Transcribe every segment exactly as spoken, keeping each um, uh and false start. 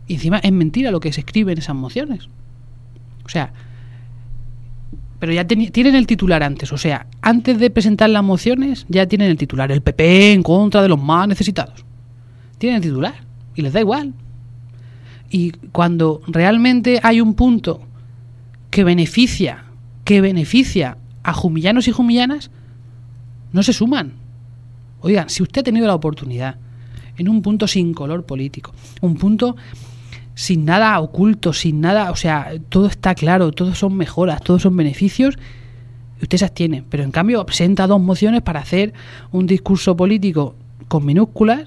Y encima es mentira lo que se escribe en esas mociones. O sea, pero ya ten, tienen el titular antes. O sea, antes de presentar las mociones ya tienen el titular. El P P en contra de los más necesitados. Tienen el titular y les da igual. Y cuando realmente hay un punto que beneficia, que beneficia a jumillanos y jumillanas, no se suman. Oigan, si usted ha tenido la oportunidad, en un punto sin color político, un punto sin nada oculto, sin nada, o sea, todo está claro, todos son mejoras, todos son beneficios, usted se abstiene. Pero en cambio presenta dos mociones para hacer un discurso político con minúsculas,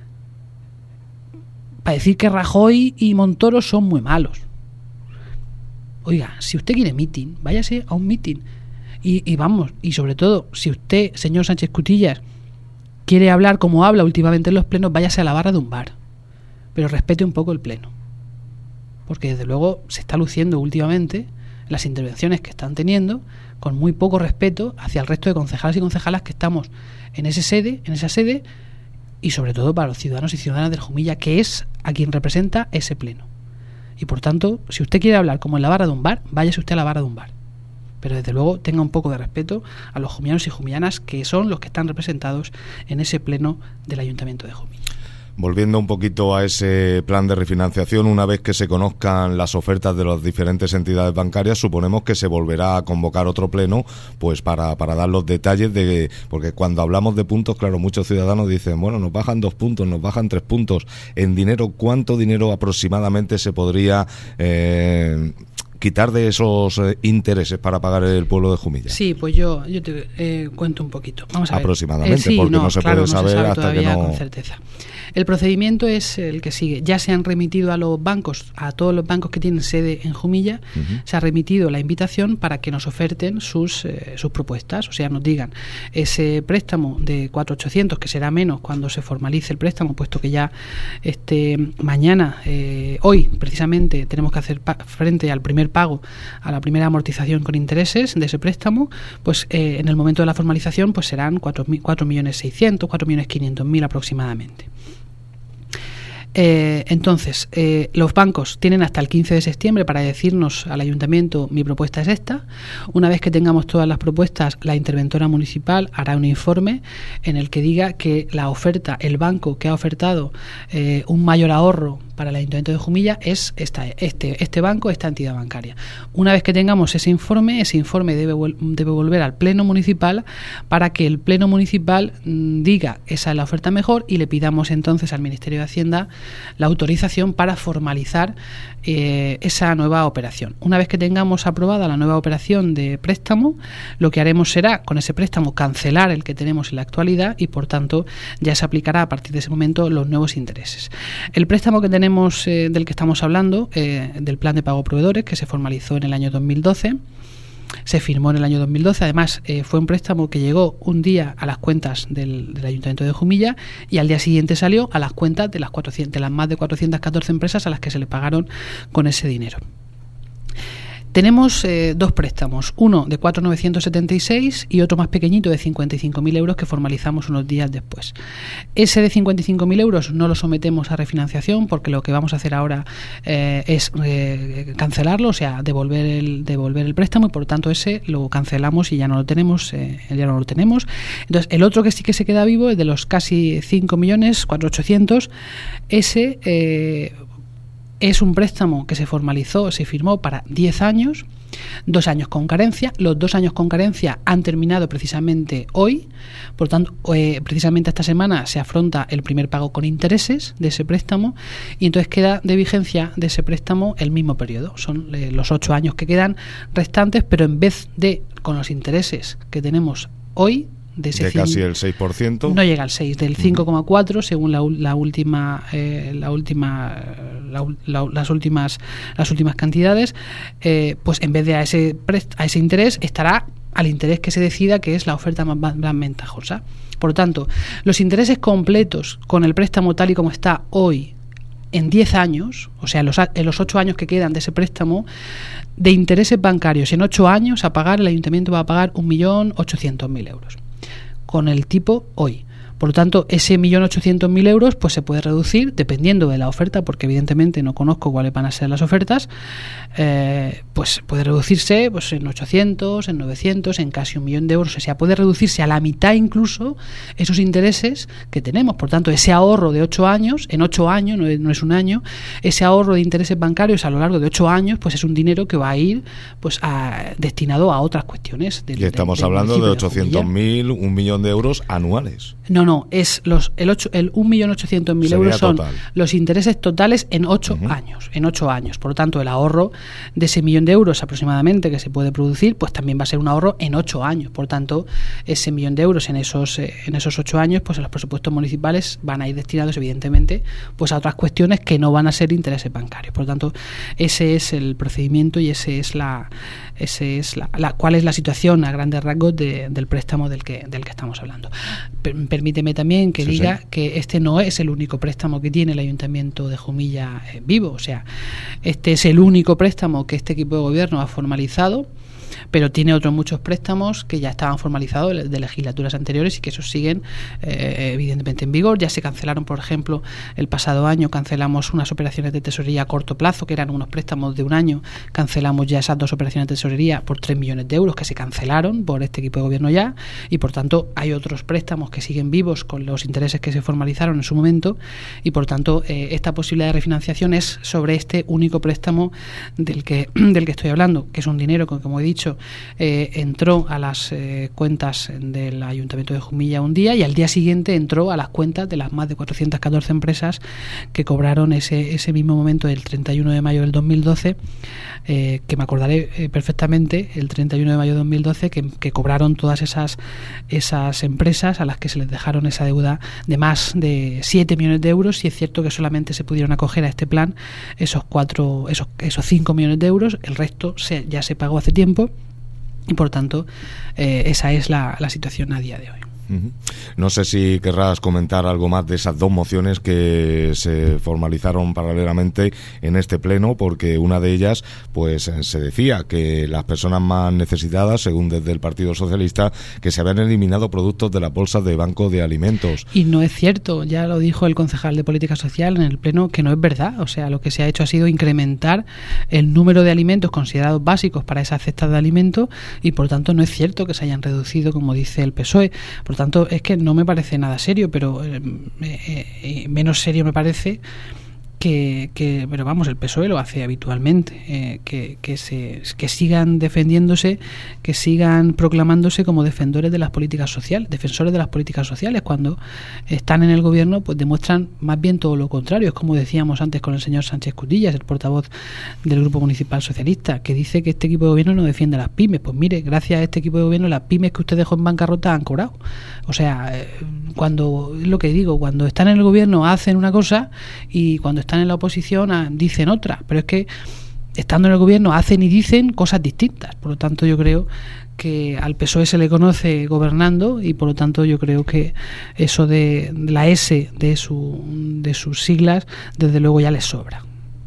para decir que Rajoy y Montoro son muy malos. Oiga, si usted quiere meeting, váyase a un meeting. Y, y vamos, y sobre todo, si usted, señor Sánchez Cutillas, quiere hablar como habla últimamente en los plenos, váyase a la barra de un bar. Pero respete un poco el pleno. Porque desde luego se está luciendo últimamente las intervenciones que están teniendo con muy poco respeto hacia el resto de concejales y concejalas que estamos en ese sede, en esa sede, y sobre todo para los ciudadanos y ciudadanas del Jumilla, que es a quien representa ese pleno. Y por tanto, si usted quiere hablar como en la barra de un bar, váyase usted a la barra de un bar. Pero desde luego tenga un poco de respeto a los jumillanos y jumillanas, que son los que están representados en ese pleno del Ayuntamiento de Jumilla. Volviendo un poquito a ese plan de refinanciación, una vez que se conozcan las ofertas de las diferentes entidades bancarias, suponemos que se volverá a convocar otro pleno, pues para, para dar los detalles de, porque cuando hablamos de puntos, claro, muchos ciudadanos dicen, bueno, nos bajan dos puntos, nos bajan tres puntos. En dinero, ¿cuánto dinero aproximadamente se podría eh, quitar de esos eh, intereses para pagar el pueblo de Jumilla? Sí, pues yo, yo te eh, cuento un poquito. Vamos a ver. Aproximadamente, eh, sí, porque no, no se claro, puede saber no se sabe hasta que no... con certeza. El procedimiento es el que sigue. Ya se han remitido a los bancos, a todos los bancos que tienen sede en Jumilla, uh-huh. se ha remitido la invitación para que nos oferten sus eh, sus propuestas, o sea, nos digan ese préstamo de cuatro mil ochocientos, que será menos cuando se formalice el préstamo, puesto que ya este mañana, eh, hoy precisamente, tenemos que hacer pa- frente al primer pago, a la primera amortización con intereses de ese préstamo, pues eh, en el momento de la formalización pues serán cuatro millones seiscientos, cuatro millones quinientos mil aproximadamente. Eh, entonces, eh, los bancos tienen hasta el quince de septiembre para decirnos al ayuntamiento, mi propuesta es esta. Una vez que tengamos todas las propuestas, la interventora municipal hará un informe en el que diga que la oferta, el banco que ha ofertado eh, un mayor ahorro para el Ayuntamiento de Jumilla es esta, este, este banco, esta entidad bancaria. Una vez que tengamos ese informe, ese informe debe, debe volver al Pleno Municipal para que el Pleno Municipal mmm, diga esa es la oferta mejor y le pidamos entonces al Ministerio de Hacienda la autorización para formalizar eh, esa nueva operación. Una vez que tengamos aprobada la nueva operación de préstamo, lo que haremos será con ese préstamo cancelar el que tenemos en la actualidad y por tanto ya se aplicará a partir de ese momento los nuevos intereses. El préstamo que tenemos Eh, del que estamos hablando, eh, del plan de pago proveedores, que se formalizó en el año dos mil doce, se firmó en el año dos mil doce, además eh, fue un préstamo que llegó un día a las cuentas del, del Ayuntamiento de Jumilla y al día siguiente salió a las cuentas de las, cuatrocientas, de las más de cuatrocientas catorce empresas a las que se le pagaron con ese dinero. Tenemos eh, dos préstamos, uno de cuatro mil novecientos setenta y seis y otro más pequeñito de cincuenta y cinco mil euros que formalizamos unos días después. Ese de cincuenta y cinco mil euros no lo sometemos a refinanciación porque lo que vamos a hacer ahora eh, es eh, cancelarlo, o sea, devolver el, devolver el préstamo y por tanto ese lo cancelamos y ya no lo tenemos, eh, ya no lo tenemos. Entonces, el otro que sí que se queda vivo, el de los casi cinco millones, cuatro mil ochocientos, ese... Eh, es un préstamo que se formalizó, se firmó para diez años, dos años con carencia. Los dos años con carencia han terminado precisamente hoy, por tanto, eh, precisamente esta semana se afronta el primer pago con intereses de ese préstamo y entonces queda de vigencia de ese préstamo el mismo periodo. Son eh, los ocho años que quedan restantes, pero en vez de con los intereses que tenemos hoy, de, ese de cinco, casi el seis por ciento, no llega al seis, del cinco coma cuatro según la, la última eh, la última la, la, las últimas las últimas cantidades, eh, pues en vez de a ese prest, a ese interés estará al interés que se decida, que es la oferta más, más ventajosa. Por lo tanto, los intereses completos con el préstamo tal y como está hoy en diez años, o sea, en los, en los ocho años que quedan de ese préstamo, de intereses bancarios en ocho años a pagar, el ayuntamiento va a pagar un millón ochocientos mil euros con el tipo hoy. Por lo tanto, ese millón ochocientos mil euros pues se puede reducir dependiendo de la oferta, porque evidentemente no conozco cuáles van a ser las ofertas, eh, pues puede reducirse pues en ochocientos, en novecientos, en casi un millón de euros. O sea, puede reducirse a la mitad incluso esos intereses que tenemos. Por tanto, ese ahorro de ocho años, en ocho años, no es, no es un año, ese ahorro de intereses bancarios a lo largo de ocho años, pues es un dinero que va a ir pues a, destinado a otras cuestiones. De, y estamos de, de hablando de ochocientos mil, un millón de euros anuales. No, no, es los el ocho, el un millón ochocientos mil euros son total. Los intereses totales en ocho uh-huh. años, en ocho años. Por lo tanto, el ahorro de ese millón de euros aproximadamente que se puede producir, pues también va a ser un ahorro en ocho años. Por tanto, ese millón de euros en esos eh, en esos ocho años, pues en los presupuestos municipales van a ir destinados evidentemente pues a otras cuestiones que no van a ser intereses bancarios. Por lo tanto, ese es el procedimiento y ese es la ese es la, la cuál es la situación a grandes rasgos de, del préstamo del que del que estamos hablando. Per, permíteme también que sí, diga sí. que este no es el único préstamo que tiene el Ayuntamiento de Jumilla eh, vivo. O sea, este es el único préstamo que este equipo de gobierno ha formalizado, pero tiene otros muchos préstamos que ya estaban formalizados de legislaturas anteriores y que esos siguen eh, evidentemente en vigor. Ya se cancelaron, por ejemplo, el pasado año cancelamos unas operaciones de tesorería a corto plazo, que eran unos préstamos de un año. Cancelamos ya esas dos operaciones de tesorería por tres millones de euros que se cancelaron por este equipo de gobierno ya, y por tanto hay otros préstamos que siguen vivos con los intereses que se formalizaron en su momento, y por tanto eh, esta posibilidad de refinanciación es sobre este único préstamo del que, del que estoy hablando, que es un dinero que, como he dicho, Eh, entró a las eh, cuentas del Ayuntamiento de Jumilla un día y al día siguiente entró a las cuentas de las más de cuatrocientas catorce empresas que cobraron ese, ese mismo momento del treinta y uno de mayo del dos mil doce, eh, que me acordaré eh, perfectamente, el treinta y uno de mayo de dos mil doce, que, que cobraron todas esas, esas empresas a las que se les dejaron esa deuda de más de siete millones de euros, y es cierto que solamente se pudieron acoger a este plan esos cuatro, esos, esos cinco millones de euros, el resto se, ya se pagó hace tiempo. Y por tanto, eh, esa es la, la situación a día de hoy. Uh-huh. No sé si querrás comentar algo más de esas dos mociones que se formalizaron paralelamente en este pleno, porque una de ellas pues se decía que las personas más necesitadas, según desde el Partido Socialista, que se habían eliminado productos de las bolsas de Banco de Alimentos. Y no es cierto, ya lo dijo el concejal de Política Social en el pleno, que no es verdad. O sea, lo que se ha hecho ha sido incrementar el número de alimentos considerados básicos para esas cestas de alimentos, y por tanto no es cierto que se hayan reducido, como dice el P S O E. Por tanto, es que no me parece nada serio, pero eh, eh, menos serio me parece que, que, pero vamos, el P S O E lo hace habitualmente, eh, que, que, se, que sigan defendiéndose, que sigan proclamándose como defensores de las políticas sociales, defensores de las políticas sociales, cuando están en el gobierno, pues demuestran más bien todo lo contrario. Es como decíamos antes con el señor Sánchez Cutillas, el portavoz del Grupo Municipal Socialista, que dice que este equipo de gobierno no defiende a las pymes. Pues mire, gracias a este equipo de gobierno, las pymes que usted dejó en bancarrota han cobrado. O sea, cuando, es lo que digo, cuando están en el gobierno hacen una cosa y cuando están en la oposición dicen otra, pero es que estando en el gobierno hacen y dicen cosas distintas. Por lo tanto, yo creo que al P S O E se le conoce gobernando, y por lo tanto yo creo que eso de la S de su de sus siglas desde luego ya les sobra.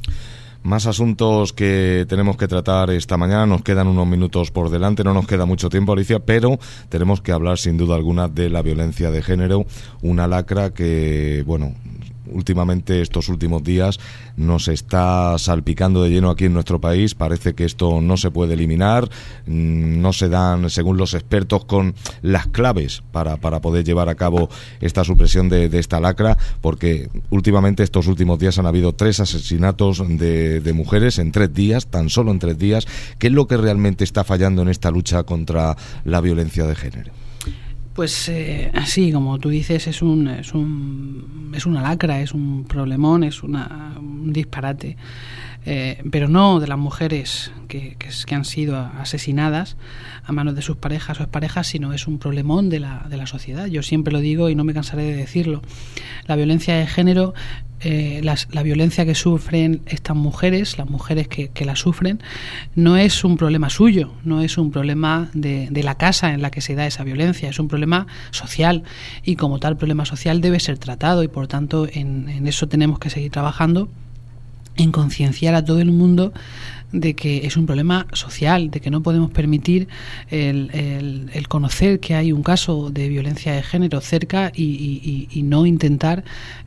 Más asuntos que tenemos que tratar esta mañana. Nos quedan unos minutos por delante, no nos queda mucho tiempo, Alicia, pero tenemos que hablar sin duda alguna de la violencia de género, una lacra que, bueno, últimamente, estos últimos días, nos está salpicando de lleno aquí en nuestro país. Parece que esto no se puede eliminar, no se dan, según los expertos, con las claves para, para poder llevar a cabo esta supresión de, de esta lacra, porque últimamente, estos últimos días, han habido tres asesinatos de, de mujeres en tres días, tan solo en tres días. ¿Qué es lo que realmente está fallando en esta lucha contra la violencia de género? Pues eh, sí, como tú dices, es un es un es una lacra, es un problemón, es una, un disparate, eh, pero no de las mujeres que, que, que han sido asesinadas a manos de sus parejas o exparejas, sino es un problemón de la de la sociedad. Yo siempre lo digo y no me cansaré de decirlo. La violencia de género, eh, las, la violencia que sufren estas mujeres, las mujeres que, que la sufren, no es un problema suyo, no es un problema de, de la casa en la que se da esa violencia, es un problema social, y como tal problema social debe ser tratado, y por tanto en, en eso tenemos que seguir trabajando. en concienciar a todo el mundo de que es un problema social, de que no podemos permitir el, el, el conocer que hay un caso de violencia de género cerca y, y, y no intentar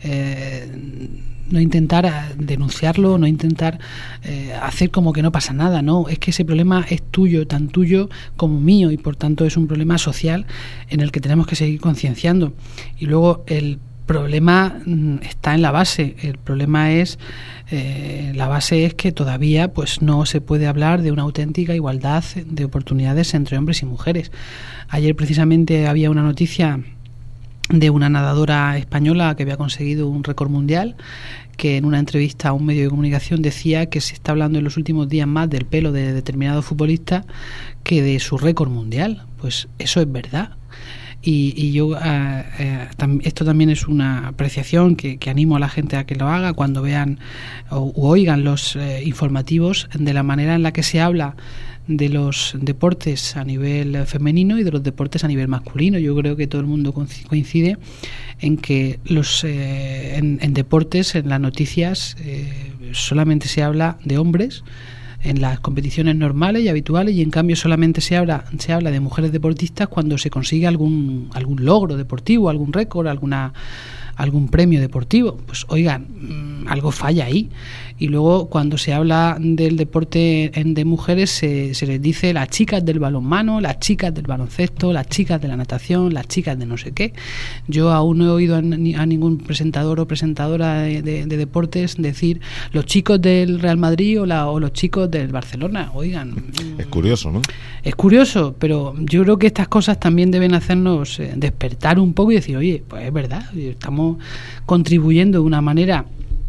eh, no intentar denunciarlo, no intentar eh, hacer como que no pasa nada. No, es que ese problema es tuyo, tan tuyo como mío, y por tanto es un problema social en el que tenemos que seguir concienciando. Y luego el problema está en la base. El problema es eh, la base es que todavía pues no se puede hablar de una auténtica igualdad de oportunidades entre hombres y mujeres. Ayer precisamente había una noticia de una nadadora española que había conseguido un récord mundial, que en una entrevista a un medio de comunicación decía que se está hablando en los últimos días más del pelo de determinado futbolista que de su récord mundial. Pues eso es verdad. Y, y yo, eh, eh, tam, esto también es una apreciación que, que animo a la gente a que lo haga cuando vean o u oigan los eh, informativos, de la manera en la que se habla de los deportes a nivel femenino y de los deportes a nivel masculino. Yo creo que todo el mundo coincide en que los eh, en, en deportes, en las noticias, eh, solamente se habla de hombres en las competiciones normales y habituales, y en cambio solamente se habla se habla de mujeres deportistas cuando se consigue algún algún logro deportivo, algún récord, alguna algún premio deportivo. Pues oigan, mmm, algo falla ahí. Y luego cuando se habla del deporte en, de mujeres se, se les dice las chicas del balonmano, las chicas del baloncesto, las chicas de la natación, las chicas de no sé qué. Yo aún no he oído a, a ningún presentador o presentadora de, de, de deportes decir los chicos del Real Madrid o, la, o los chicos del Barcelona. Oigan, es curioso, ¿no? Es curioso, pero yo creo que estas cosas también deben hacernos eh, despertar un poco y decir, oye, pues es verdad, estamos contribuyendo de una manera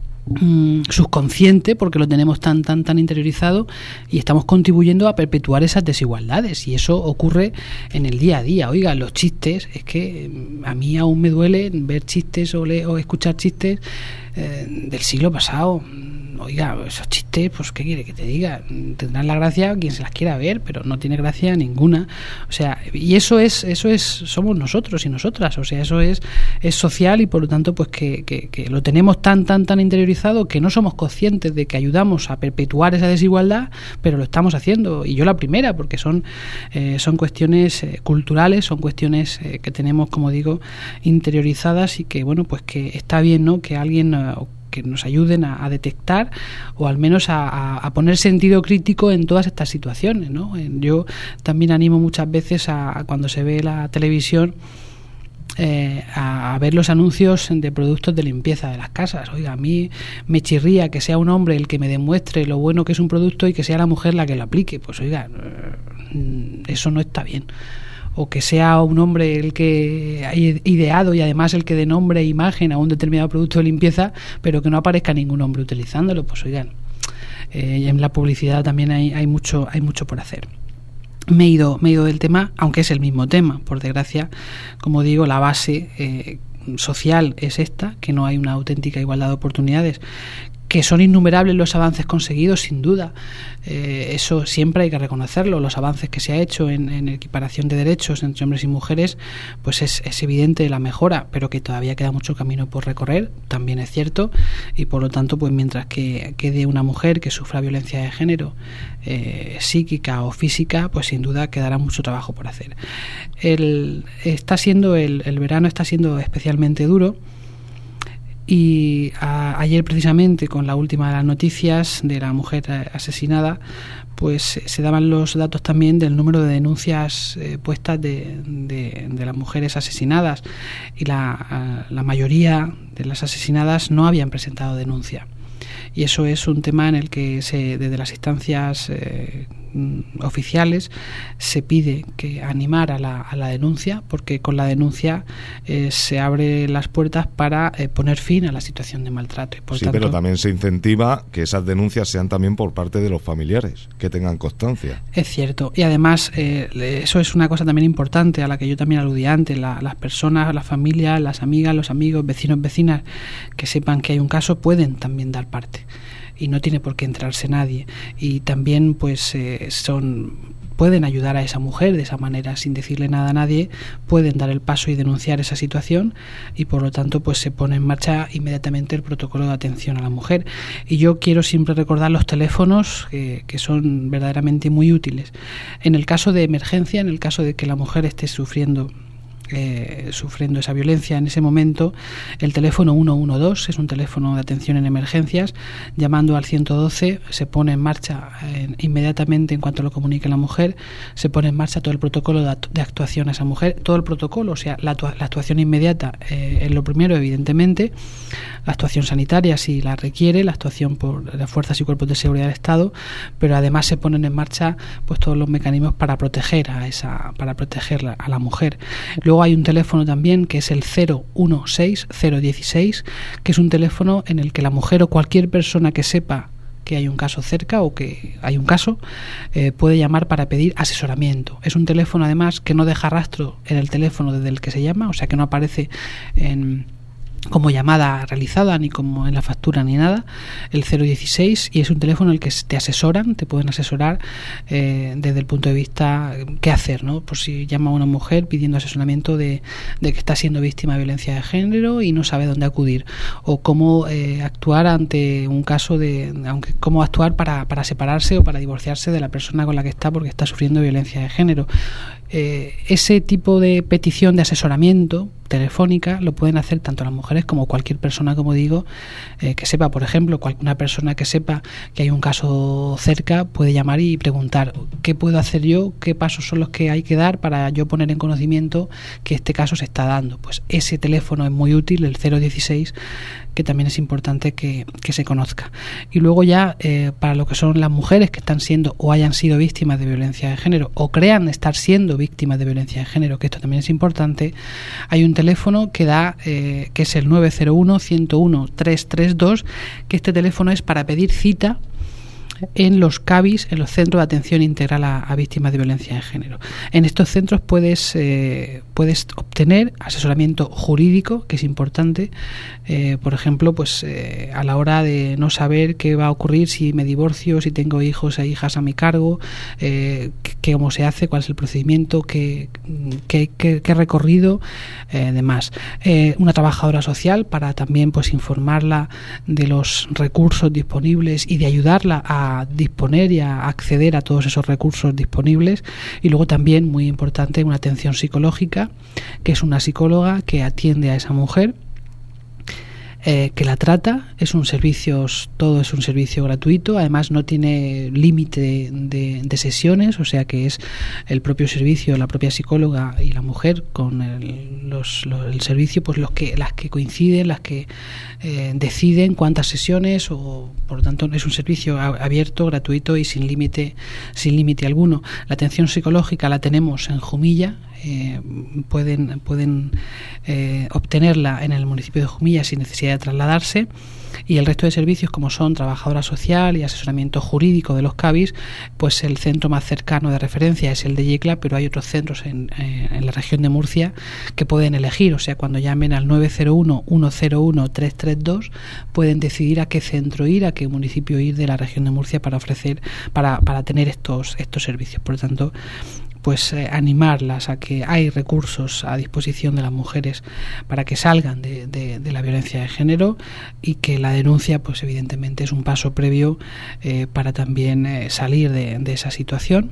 mmm, subconsciente, porque lo tenemos tan tan tan interiorizado, y estamos contribuyendo a perpetuar esas desigualdades, y eso ocurre en el día a día. Oiga, los chistes, es que a mí aún me duele ver chistes o, leer, o escuchar chistes eh, del siglo pasado. Oiga, esos chistes, pues qué quiere que te diga, tendrán la gracia quien se las quiera ver, pero no tiene gracia ninguna. O sea, y eso es, eso es, somos nosotros y nosotras. O sea, eso es, es social, y por lo tanto, pues que, que, que lo tenemos tan, tan, tan interiorizado que no somos conscientes de que ayudamos a perpetuar esa desigualdad, pero lo estamos haciendo. Y yo la primera, porque son, eh, son cuestiones eh, culturales, son cuestiones eh, que tenemos, como digo, interiorizadas, y que bueno, pues que está bien, ¿no?, que alguien eh, que nos ayuden a, a detectar, o al menos a, a, a poner sentido crítico en todas estas situaciones, ¿no? Yo también animo muchas veces a, a cuando se ve la televisión eh, a, a ver los anuncios de productos de limpieza de las casas. Oiga, a mí me chirría que sea un hombre el que me demuestre lo bueno que es un producto y que sea la mujer la que lo aplique. Pues oiga, eso no está bien. O que sea un hombre el que ha ideado y además el que dé nombre e imagen a un determinado producto de limpieza, pero que no aparezca ningún hombre utilizándolo. Pues oigan, eh, en la publicidad también hay, hay mucho hay mucho por hacer. Me he ido, me he ido del tema, aunque es el mismo tema. Por desgracia, como digo, la base eh, social es esta, que no hay una auténtica igualdad de oportunidades, que son innumerables los avances conseguidos, sin duda. Eh, eso siempre hay que reconocerlo. Los avances que se ha hecho en, en equiparación de derechos entre hombres y mujeres, pues es, es evidente la mejora, pero que todavía queda mucho camino por recorrer, también es cierto, y por lo tanto, pues mientras que quede una mujer que sufra violencia de género, eh, psíquica o física, pues sin duda quedará mucho trabajo por hacer. El, está siendo el, el verano está siendo especialmente duro. Y a, ayer precisamente, con la última de las noticias de la mujer asesinada, pues se daban los datos también del número de denuncias eh, puestas de, de, de las mujeres asesinadas, y la, la mayoría de las asesinadas no habían presentado denuncia. Y eso es un tema en el que se, desde las instancias eh, oficiales se pide que animar a la, a la denuncia, porque con la denuncia eh, se abren las puertas para eh, poner fin a la situación de maltrato. Y por sí, tanto, pero también se incentiva que esas denuncias sean también por parte de los familiares, que tengan constancia. Es cierto, y además eh, eso es una cosa también importante a la que yo también aludí antes. La, las personas, las familias, las amigas, los amigos, vecinos, vecinas que sepan que hay un caso pueden también dar parte. y no tiene por qué entrarse nadie. Y también pues eh, son pueden ayudar a esa mujer de esa manera, sin decirle nada a nadie, pueden dar el paso y denunciar esa situación, y por lo tanto pues se pone en marcha inmediatamente el protocolo de atención a la mujer. Y yo quiero siempre recordar los teléfonos eh, que son verdaderamente muy útiles. En el caso de emergencia, en el caso de que la mujer esté sufriendo Eh, sufriendo esa violencia en ese momento, el teléfono uno uno dos es un teléfono de atención en emergencias. Llamando al ciento doce se pone en marcha eh, inmediatamente, en cuanto lo comunique la mujer, se pone en marcha todo el protocolo de, de actuación a esa mujer, todo el protocolo, o sea, la, la actuación inmediata eh, es lo primero, evidentemente, la actuación sanitaria si la requiere, la actuación por las fuerzas y cuerpos de seguridad del Estado, pero además se ponen en marcha pues todos los mecanismos para proteger a esa, para proteger a la mujer. Luego hay un teléfono también que es el cero uno seis cero uno seis, que es un teléfono en el que la mujer o cualquier persona que sepa que hay un caso cerca o que hay un caso eh, puede llamar para pedir asesoramiento. Es un teléfono además que no deja rastro en el teléfono desde el que se llama, o sea que no aparece en como llamada realizada, ni como en la factura, ni nada, el cero uno seis, y es un teléfono en el que te asesoran, te pueden asesorar eh, desde el punto de vista qué hacer, ¿no? Por si llama a una mujer pidiendo asesoramiento de, de que está siendo víctima de violencia de género y no sabe dónde acudir, o cómo eh, actuar ante un caso de, aunque cómo actuar para, para separarse o para divorciarse de la persona con la que está porque está sufriendo violencia de género. Eh, ese tipo de petición de asesoramiento telefónica lo pueden hacer tanto las mujeres como cualquier persona, como digo, eh, que sepa, por ejemplo, una persona que sepa que hay un caso cerca puede llamar y preguntar qué puedo hacer yo, qué pasos son los que hay que dar para yo poner en conocimiento que este caso se está dando. Pues ese teléfono es muy útil, el cero uno seis, que también es importante que, que se conozca. Y luego ya eh, para lo que son las mujeres que están siendo o hayan sido víctimas de violencia de género o crean estar siendo víctimas de violencia de género, que esto también es importante, hay un teléfono que da eh, que es el nueve cero uno, ciento uno, trescientos treinta y dos, que este teléfono es para pedir cita en los C A B I S, en los Centros de Atención Integral a, a Víctimas de Violencia de Género. En estos centros puedes eh, puedes obtener asesoramiento jurídico, que es importante, eh, por ejemplo, pues eh, a la hora de no saber qué va a ocurrir si me divorcio, si tengo hijos e hijas a mi cargo, eh, qué, cómo se hace, cuál es el procedimiento, qué, qué, qué, qué recorrido, eh, demás. Eh, una trabajadora social para también pues informarla de los recursos disponibles y de ayudarla a a disponer y a acceder a todos esos recursos disponibles. Y luego también, muy importante, una atención psicológica, que es una psicóloga que atiende a esa mujer, eh, que la trata. Es un servicio, todo es un servicio gratuito, además no tiene límite de, de sesiones, o sea que es el propio servicio, la propia psicóloga y la mujer con el, los, los, el servicio, pues los que las que coinciden, las que eh, deciden cuántas sesiones, o por lo tanto es un servicio abierto, gratuito y sin límite, sin límite alguno. La atención psicológica la tenemos en Jumilla. Eh, pueden pueden eh, obtenerla en el municipio de Jumilla sin necesidad de trasladarse, y el resto de servicios, como son trabajadora social y asesoramiento jurídico de los C A B I S, pues el centro más cercano de referencia es el de Yecla, pero hay otros centros en, eh, en la región de Murcia que pueden elegir. O sea, cuando llamen al nueve cero uno, uno cero uno, tres tres dos pueden decidir a qué centro ir, a qué municipio ir de la región de Murcia para ofrecer, para, para tener estos, estos servicios. Por lo tanto, pues eh, animarlas a que hay recursos a disposición de las mujeres para que salgan de, de, de la violencia de género, y que la denuncia, pues evidentemente es un paso previo eh, para también eh, salir de, de esa situación.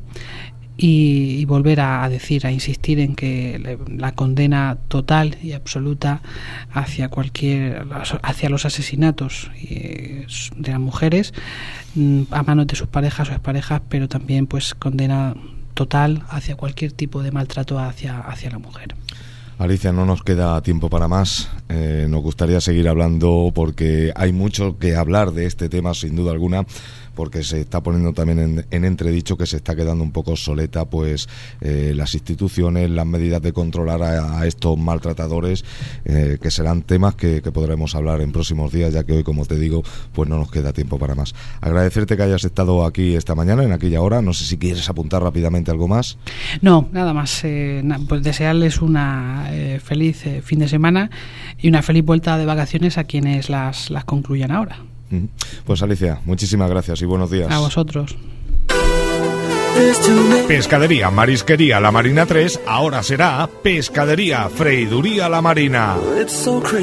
Y, y volver a, a decir, a insistir en que le, la condena total y absoluta hacia cualquier hacia los asesinatos eh, de las mujeres mm, a manos de sus parejas o exparejas, pero también pues condena total hacia cualquier tipo de maltrato hacia, hacia la mujer. Alicia, no nos queda tiempo para más. Eh, nos gustaría seguir hablando porque hay mucho que hablar de este tema, sin duda alguna, porque se está poniendo también en, en entredicho que se está quedando un poco obsoleta pues eh, las instituciones, las medidas de controlar a, a estos maltratadores, eh, que serán temas que, que podremos hablar en próximos días, ya que hoy, como te digo, pues no nos queda tiempo para más. Agradecerte que hayas estado aquí esta mañana, en aquella hora. No sé si quieres apuntar rápidamente algo más. No, nada más. Eh, pues desearles una eh, feliz eh, fin de semana y una feliz vuelta de vacaciones a quienes las, las concluyan ahora. Pues Alicia, muchísimas gracias y buenos días. A vosotros. Pescadería Marisquería La Marina tres ahora será Pescadería Freiduría La Marina.